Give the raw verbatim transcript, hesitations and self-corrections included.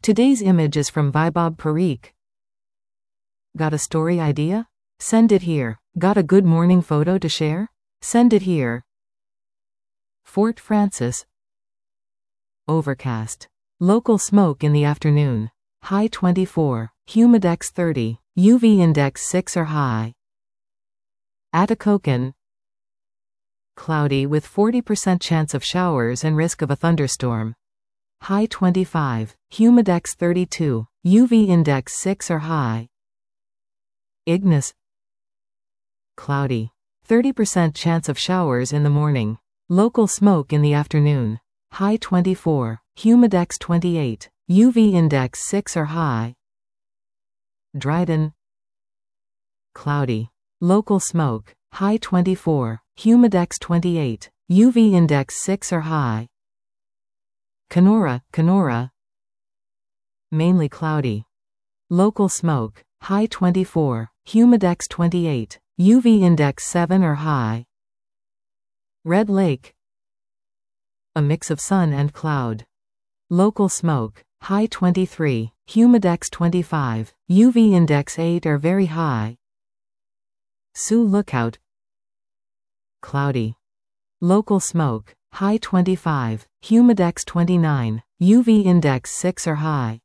Today's image is from Vaibhav Parikh. Got a story idea? Send it here. Got a good morning photo to share? Send it here. Fort Frances. Overcast. Local smoke in the afternoon. High twenty-four. Humidex thirty. U V index six or high. Atikokan. Cloudy with forty percent chance of showers and risk of a thunderstorm. High twenty-five. Humidex thirty-two. U V index six or high. Ignis. Cloudy. thirty percent chance of showers in the morning. Local smoke in the afternoon. High twenty-four. Humidex twenty-eight. U V index six or high. Dryden. Cloudy. Local smoke. High twenty-four. Humidex twenty-eight. U V index six or high. Kenora, Kenora. Mainly cloudy. Local smoke. High twenty-four. Humidex twenty-eight. U V index seven or high. Red Lake. A mix of sun and cloud. Local smoke. High twenty-three. Humidex twenty-five. U V index eight or very high. Sioux Lookout. Cloudy. Local smoke. High twenty-five. Humidex twenty-nine. U V index six or high.